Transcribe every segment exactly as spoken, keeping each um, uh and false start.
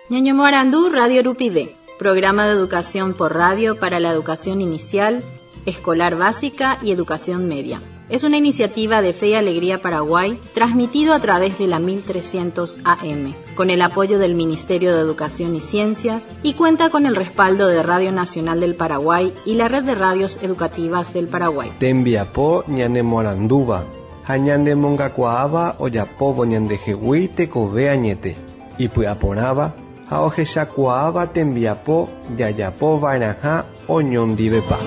Ñaño Morandú, Radio Rupide, programa de educación por radio para la educación inicial, escolar básica y educación media. Es una iniciativa de Fe y Alegría Paraguay, transmitido a través de la mil trescientos A M, con el apoyo del Ministerio de Educación y Ciencias, y cuenta con el respaldo de Radio Nacional del Paraguay y la Red de Radios Educativas del Paraguay. Tembiapó ñane Morandúva, hañande mongacuaaba oyapovo ñande jehui tekove añete, y puaporaba, haojechakuaaba tembiapó yayapo varaja oñondivepa.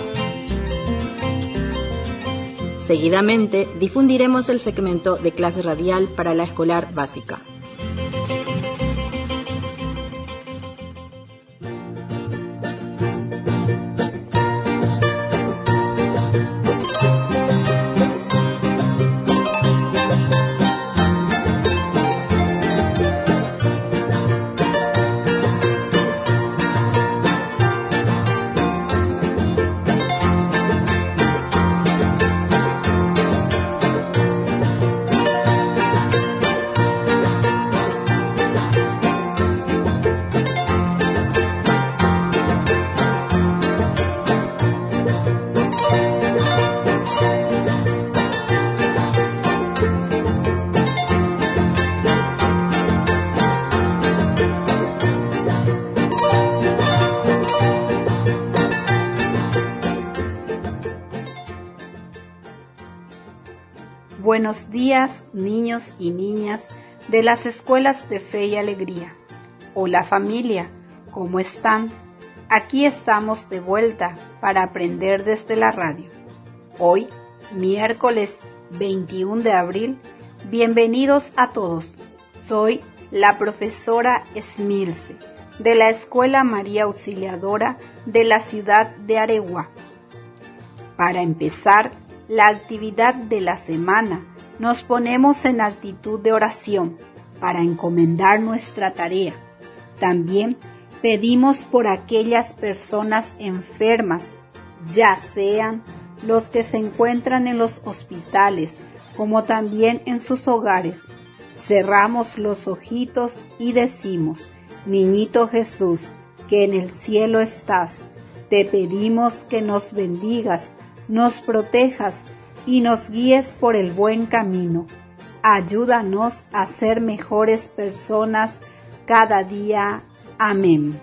Seguidamente, difundiremos el segmento de clase radial para la escolar básica. Buenos días, niños y niñas de las escuelas de Fe y Alegría. Hola familia, ¿cómo están? Aquí estamos de vuelta para aprender desde la radio. Hoy, miércoles veintiuno de abril, bienvenidos a todos. Soy la profesora Esmilce, de la Escuela María Auxiliadora de la ciudad de Areguá. Para empezar la actividad de la semana, nos ponemos en actitud de oración para encomendar nuestra tarea. También pedimos por aquellas personas enfermas, ya sean los que se encuentran en los hospitales, como también en sus hogares. Cerramos los ojitos y decimos: Niñito Jesús, que en el cielo estás, te pedimos que nos bendigas, nos protejas y nos guíes por el buen camino. Ayúdanos a ser mejores personas cada día. Amén.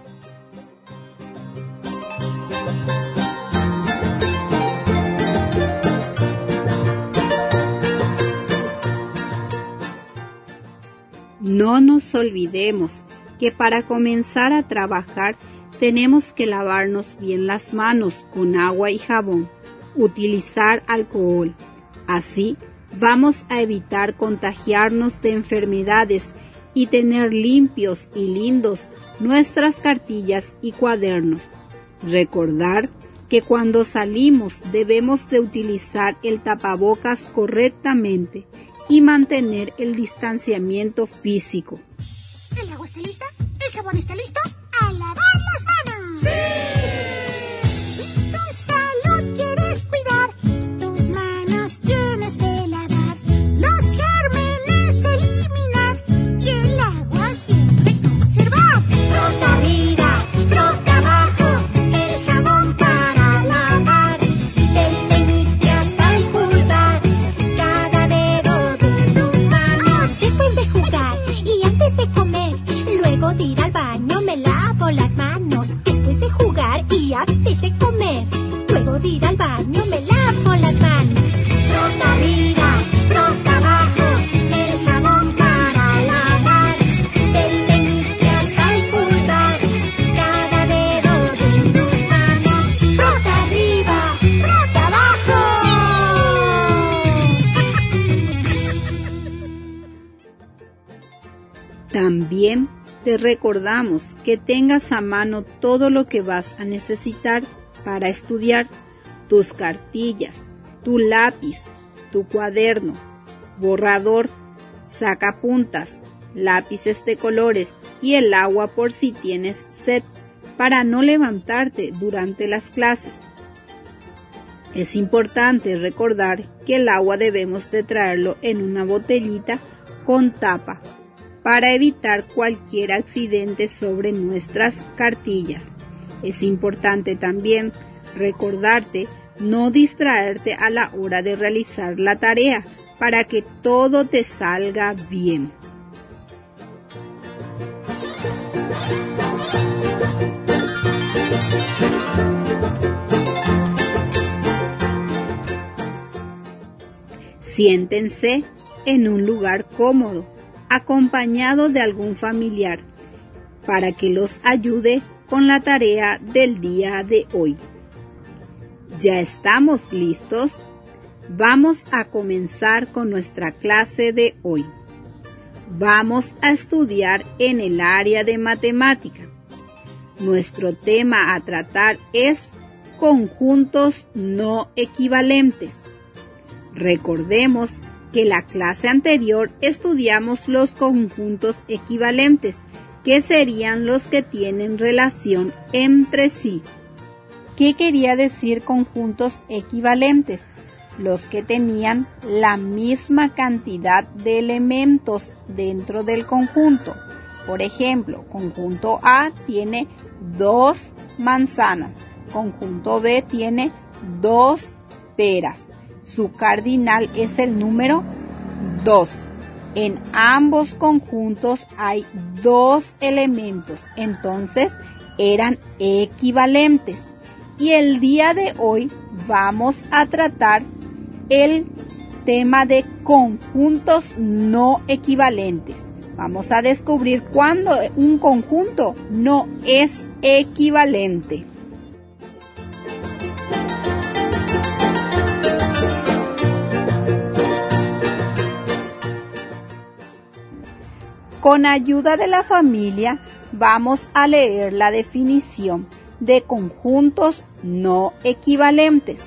No nos olvidemos que para comenzar a trabajar tenemos que lavarnos bien las manos con agua y jabón. Utilizar alcohol. Así vamos a evitar contagiarnos de enfermedades y tener limpios y lindos nuestras cartillas y cuadernos. Recordar que cuando salimos debemos de utilizar el tapabocas correctamente y mantener el distanciamiento físico. ¿El agua está lista? ¿El jabón está listo? ¡A lavar las manos! ¡Sí! Cuidar, tus manos tienes que lavar, los gérmenes eliminar y el agua siempre conservar. Frota arriba, frota abajo, el jabón para lavar, del meñique hasta el pulgar, cada dedo de tus manos. Después de jugar y antes de comer, luego de ir al baño me lavo las manos. Después de jugar y antes de comer, luego de ir al baño me lavo las manos. Frota arriba, frota abajo, el jabón para lavar, del meñique hasta el pulgar, cada dedo de tus manos. Frota arriba, frota abajo. También te recordamos que tengas a mano todo lo que vas a necesitar para estudiar: tus cartillas, tu lápiz, tu cuaderno, borrador, sacapuntas, lápices de colores y el agua por si tienes sed, para no levantarte durante las clases. Es importante recordar que el agua debemos de traerlo en una botellita con tapa para evitar cualquier accidente sobre nuestras cartillas. Es importante también recordarte no distraerte a la hora de realizar la tarea para que todo te salga bien. Siéntense en un lugar cómodo, acompañado de algún familiar, para que los ayude con la tarea del día de hoy. ¿Ya estamos listos? Vamos a comenzar con nuestra clase de hoy. Vamos a estudiar en el área de matemática. Nuestro tema a tratar es conjuntos no equivalentes. Recordemos que la clase anterior estudiamos los conjuntos equivalentes, que serían los que tienen relación entre sí. ¿Qué quería decir conjuntos equivalentes? Los que tenían la misma cantidad de elementos dentro del conjunto. Por ejemplo, conjunto A tiene dos manzanas, conjunto B tiene dos peras. Su cardinal es el número dos. En ambos conjuntos hay dos elementos, entonces eran equivalentes. Y el día de hoy vamos a tratar el tema de conjuntos no equivalentes. Vamos a descubrir cuándo un conjunto no es equivalente. Con ayuda de la familia vamos a leer la definición de conjuntos no equivalentes.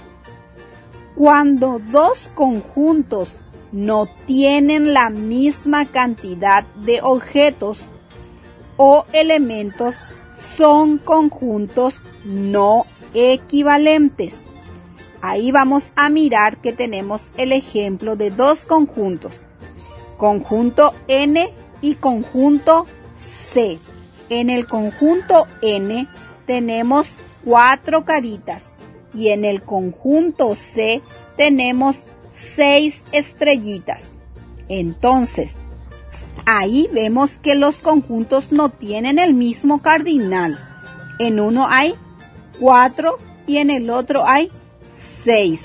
Cuando dos conjuntos no tienen la misma cantidad de objetos o elementos, son conjuntos no equivalentes. Ahí vamos a mirar que tenemos el ejemplo de dos conjuntos, conjunto N y conjunto C. En el conjunto N tenemos cuatro caritas y en el conjunto C tenemos seis estrellitas. Entonces, ahí vemos que los conjuntos no tienen el mismo cardinal. En uno hay cuatro y en el otro hay seis.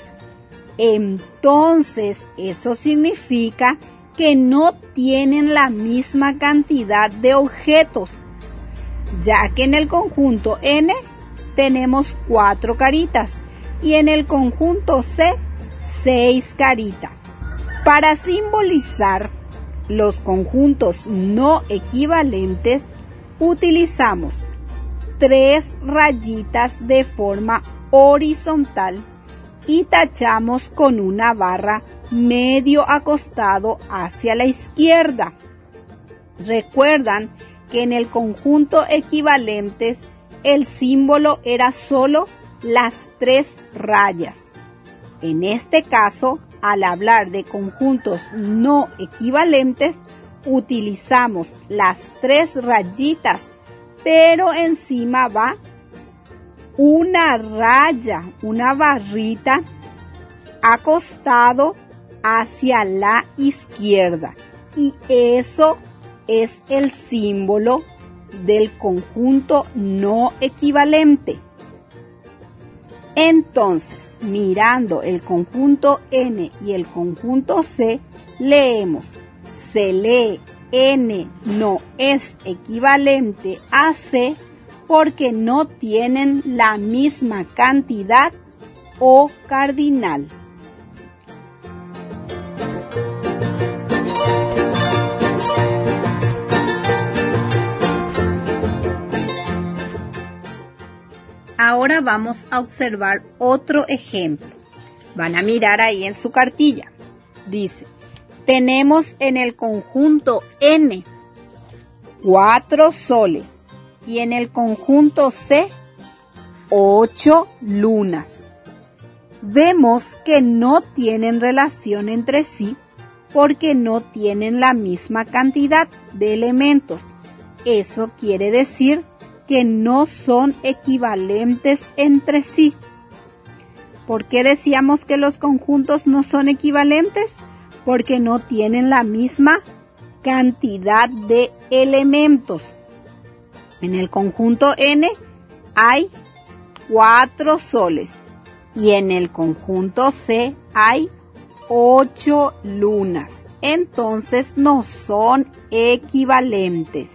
Entonces, eso significa que no tienen la misma cantidad de objetos, ya que en el conjunto N tenemos cuatro caritas y en el conjunto C seis caritas. Para simbolizar los conjuntos no equivalentes utilizamos tres rayitas de forma horizontal y tachamos con una barra medio acostado hacia la izquierda. Recuerdan que en el conjunto equivalentes el símbolo era solo las tres rayas. En este caso, al hablar de conjuntos no equivalentes, utilizamos las tres rayitas, pero encima va una raya, una barrita acostado hacia la izquierda. Y eso es el símbolo del conjunto no equivalente. Entonces, mirando el conjunto N y el conjunto C, leemos: se lee N no es equivalente a C porque no tienen la misma cantidad o cardinal. Ahora vamos a observar otro ejemplo. Van a mirar ahí en su cartilla. Dice, tenemos en el conjunto N cuatro soles y en el conjunto C ocho lunas. Vemos que no tienen relación entre sí porque no tienen la misma cantidad de elementos. Eso quiere decir que no son equivalentes entre sí. ¿Por qué decíamos que los conjuntos no son equivalentes? Porque no tienen la misma cantidad de elementos. En el conjunto N hay cuatro soles y en el conjunto C hay ocho lunas. Entonces no son equivalentes.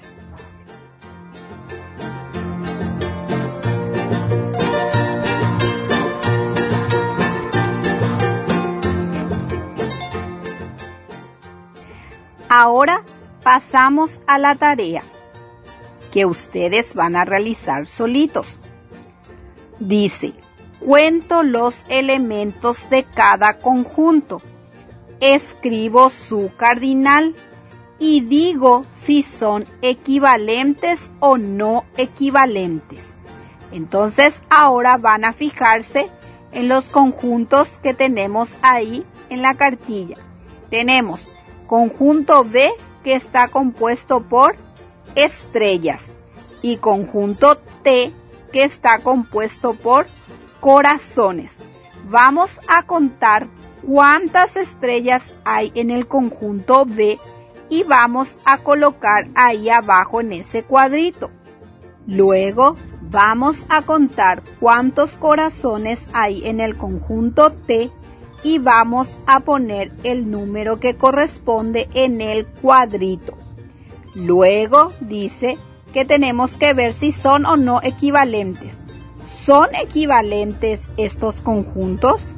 Ahora pasamos a la tarea que ustedes van a realizar solitos. Dice, cuento los elementos de cada conjunto, escribo su cardinal y digo si son equivalentes o no equivalentes. Entonces ahora van a fijarse en los conjuntos que tenemos ahí en la cartilla. Tenemos conjunto B, que está compuesto por estrellas, y conjunto T, que está compuesto por corazones. Vamos a contar cuántas estrellas hay en el conjunto B y vamos a colocar ahí abajo en ese cuadrito. Luego vamos a contar cuántos corazones hay en el conjunto T y vamos a poner el número que corresponde en el cuadrito. Luego dice que tenemos que ver si son o no equivalentes. ¿Son equivalentes estos conjuntos?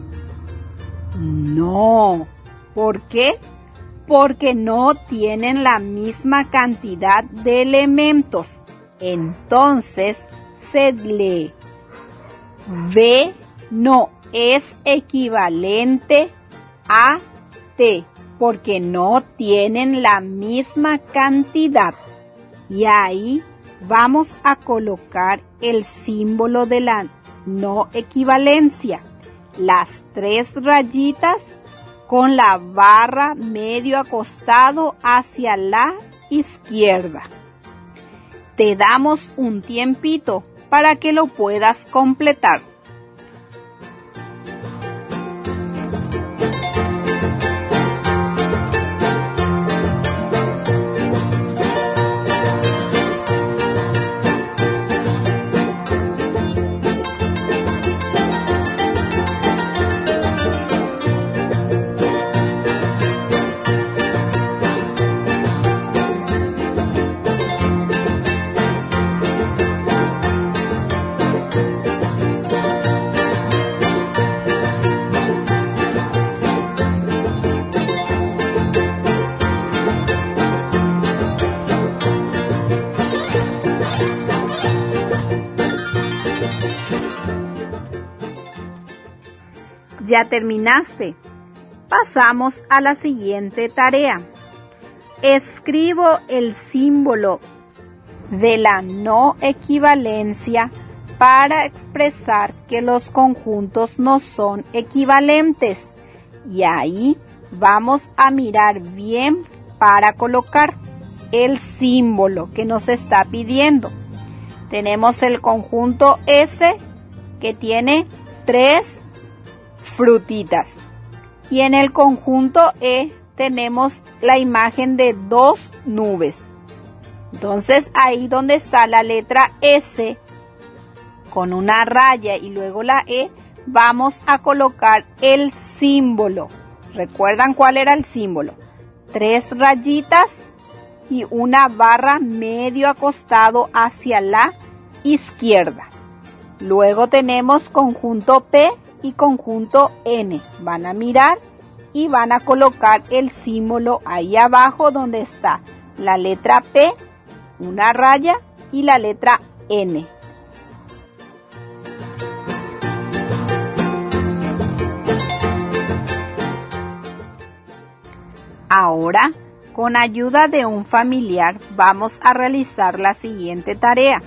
No. ¿Por qué? Porque no tienen la misma cantidad de elementos. Entonces se lee B no es equivalente a T, porque no tienen la misma cantidad. Y ahí vamos a colocar el símbolo de la no equivalencia, las tres rayitas con la barra medio acostado hacia la izquierda. Te damos un tiempito para que lo puedas completar. ¿Ya terminaste? Pasamos a la siguiente tarea. Escribo el símbolo de la no equivalencia para expresar que los conjuntos no son equivalentes. Y ahí vamos a mirar bien para colocar el símbolo que nos está pidiendo. Tenemos el conjunto S, que tiene tres frutitas, y en el conjunto E tenemos la imagen de dos nubes. Entonces ahí donde está la letra S con una raya y luego la E, vamos a colocar el símbolo. ¿Recuerdan cuál era el símbolo? Tres rayitas y una barra medio acostado hacia la izquierda. Luego tenemos conjunto P y conjunto N. Van a mirar y van a colocar el símbolo ahí abajo donde está la letra P, una raya y la letra N. Ahora, con ayuda de un familiar, vamos a realizar la siguiente tarea.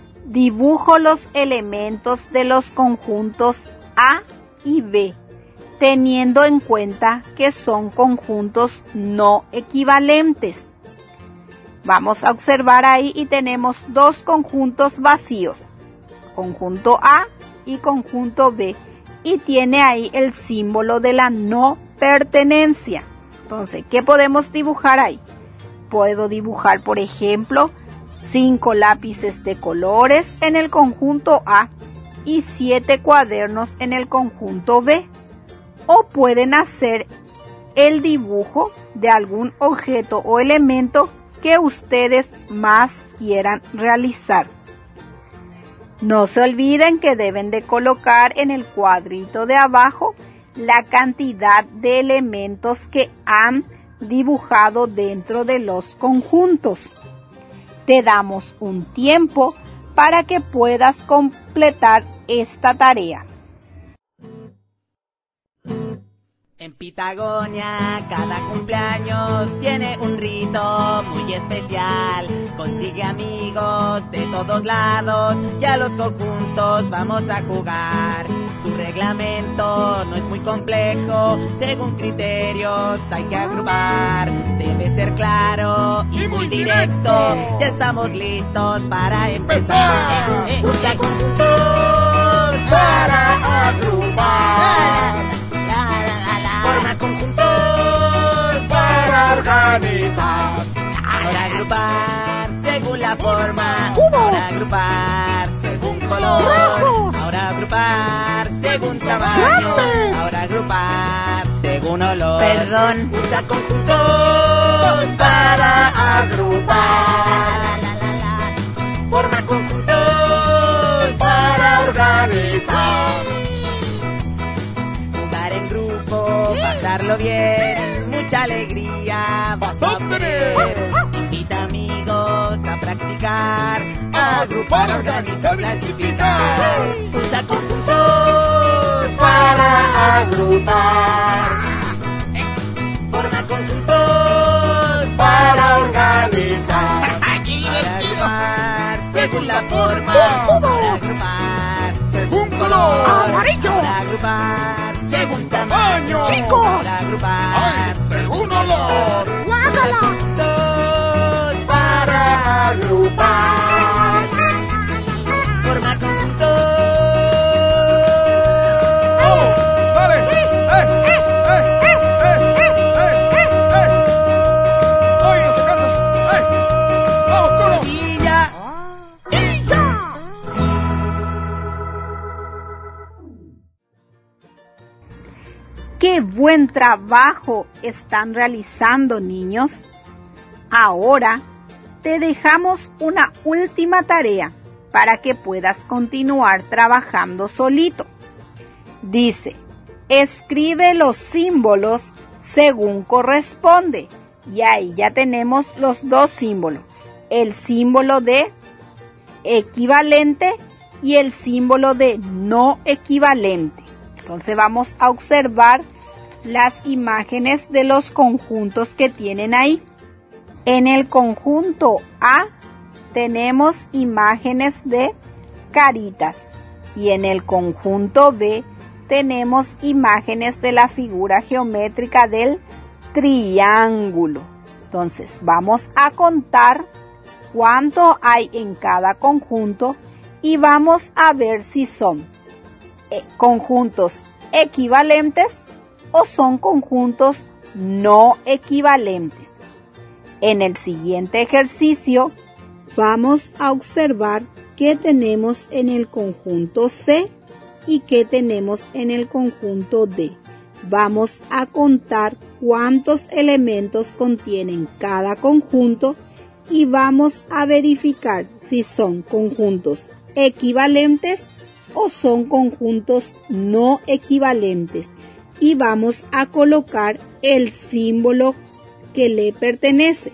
Dibujo los elementos de los conjuntos A y B teniendo en cuenta que son conjuntos no equivalentes. Vamos a observar ahí y tenemos dos conjuntos vacíos, conjunto A y conjunto B, y tiene ahí el símbolo de la no pertenencia. Entonces, ¿qué podemos dibujar ahí? Puedo dibujar, por ejemplo, cinco lápices de colores en el conjunto A y siete cuadernos en el conjunto B. O pueden hacer el dibujo de algún objeto o elemento que ustedes más quieran realizar. No se olviden que deben de colocar en el cuadrito de abajo la cantidad de elementos que han dibujado dentro de los conjuntos. Te damos un tiempo para que puedas completar esta tarea. En Pitagonia cada cumpleaños tiene un rito muy especial. Consigue amigos de todos lados y a los conjuntos vamos a jugar. Su reglamento no es muy complejo, según criterios hay que agrupar. Debe ser claro y muy directo, ya estamos listos para empezar. Eh, eh, Busca eh. conjuntos para agrupar. Forma conjuntos para organizar. Ahora agrupar según la forma. Ahora agrupar según color. Ahora agrupar según tamaño. Ahora agrupar según olor. Perdón. Usa conjuntos para agrupar. Forma conjuntos para organizar. Pasarlo bien, mucha alegría vas a obtener. Invita amigos a practicar, a agrupar, organizar, clasificar. Usa conjuntos para agrupar. Forma conjuntos para organizar. Para agrupar según la forma. Para agrupar según color. ¡Amarillos! Para agrupar según tamaño. ¡Chicos! Para agrupar ¡Ay, según olor! ¡Guácala! Conjuntos para agrupar. Forma conjuntos. ¡Vamos! ¡Dale! ¡Eh! ¡Eh! ¡Eh! ¡Eh! ¡Eh! ¡Eh! ¡Eh! ¡Ay, no se cansa! ¡Eh! ¡Vamos, Cono! Y ya. ¡Y ya! ¡Qué buen trabajo están realizando, niños! Ahora te dejamos una última tarea para que puedas continuar trabajando solito. Dice, escribe los símbolos según corresponde. Y ahí ya tenemos los dos símbolos. El símbolo de equivalente y el símbolo de no equivalente. Entonces vamos a observar las imágenes de los conjuntos que tienen ahí. En el conjunto A tenemos imágenes de caritas y en el conjunto B tenemos imágenes de la figura geométrica del triángulo. Entonces vamos a contar cuánto hay en cada conjunto y vamos a ver si son eh, conjuntos equivalentes o son conjuntos no equivalentes. En el siguiente ejercicio vamos a observar qué tenemos en el conjunto C y qué tenemos en el conjunto D. Vamos a contar cuántos elementos contienen cada conjunto y vamos a verificar si son conjuntos equivalentes o son conjuntos no equivalentes. Y vamos a colocar el símbolo que le pertenece.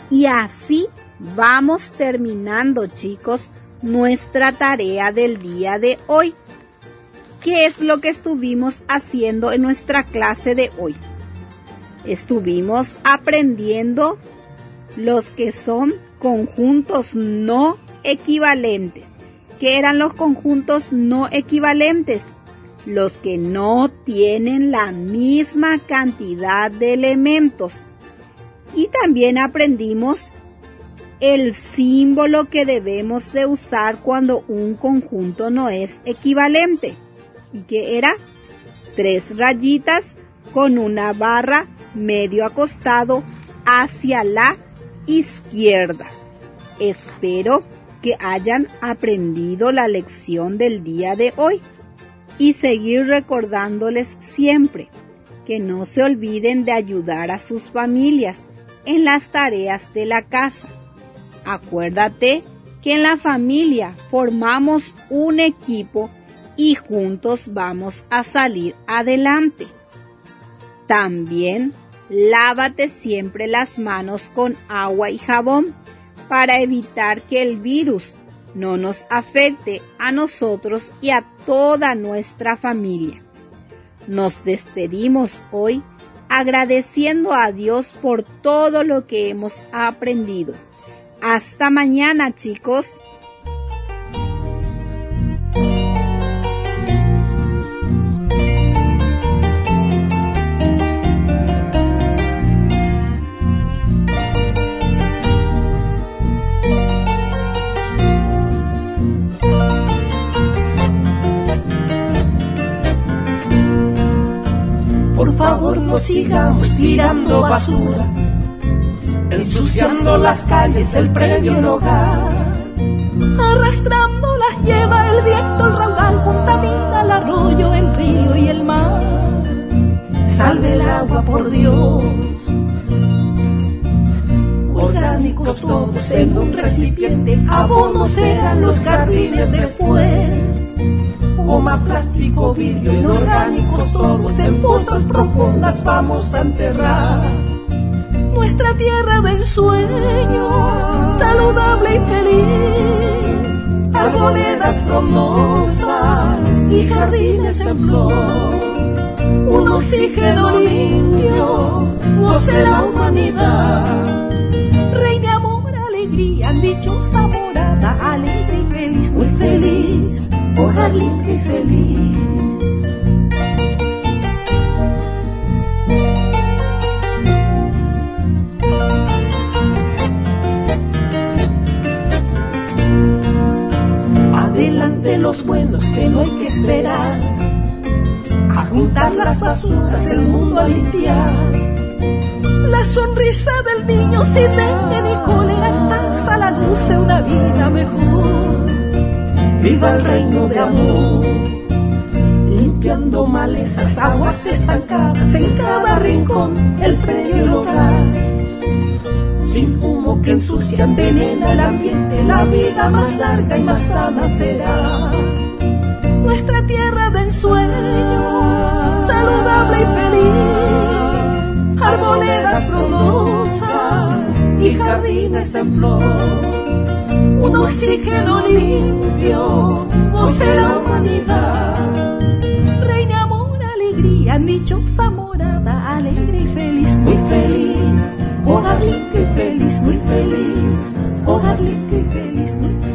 Y así vamos terminando, chicos, nuestra tarea del día de hoy. ¿Qué es lo que estuvimos haciendo en nuestra clase de hoy? Estuvimos aprendiendo los que son conjuntos no equivalentes. ¿Qué eran los conjuntos no equivalentes? Los que no tienen la misma cantidad de elementos. Y también aprendimos el símbolo que debemos de usar cuando un conjunto no es equivalente. ¿Y qué era? Tres rayitas con una barra medio acostado hacia la izquierda. Espero que hayan aprendido la lección del día de hoy y seguir recordándoles siempre que no se olviden de ayudar a sus familias en las tareas de la casa. Acuérdate que en la familia formamos un equipo y juntos vamos a salir adelante. También lávate siempre las manos con agua y jabón para evitar que el virus no nos afecte a nosotros y a toda nuestra familia. Nos despedimos hoy agradeciendo a Dios por todo lo que hemos aprendido. Hasta mañana, chicos. Por favor, no sigamos tirando basura, ensuciando las calles, el predio, el hogar. Arrastrándolas lleva el viento, el raudal contamina el arroyo, el río y el mar. Salve el agua, por Dios. Orgánicos todos en un recipiente, abonos serán los jardines después. Goma, plástico, vidrio, inorgánicos todos en fosas profundas vamos a enterrar. Nuestra tierra de ensueño, saludable y feliz, arboledas frondosas y jardines en flor. Un oxígeno limpio goce la humanidad. Reine amor, alegría, dichosa morada, alegre y feliz, muy feliz, hogar limpio y feliz. Adelante los buenos que no hay que esperar, a juntar las basuras, el mundo a limpiar. La sonrisa del niño sin dengue ni cólera, paz a la luz de una vida mejor. Viva el reino de amor, limpiando malezas, aguas estancadas en cada rincón, el predio y el hogar. Sin humo que ensucia, envenena el ambiente, la vida más larga y más sana será. Nuestra tierra de ensueño, saludable y feliz, arboledas frondosas y jardines en flor. Un oxígeno limpio goce la humanidad. Reine amor, alegría, dichosa morada, alegre y feliz, muy feliz, hogar limpio y feliz, muy feliz, hogar limpio y feliz, muy feliz.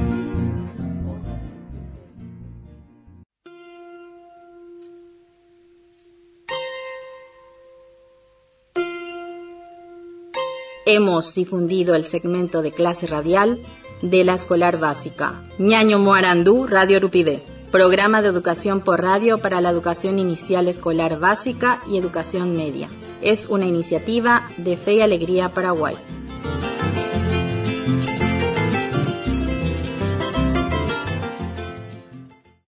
Hemos difundido el segmento de clase radial de la escolar básica Ñaño Moarandú, Radio Urupide, programa de educación por radio para la educación inicial escolar básica y educación media. Es una iniciativa de Fe y Alegría Paraguay.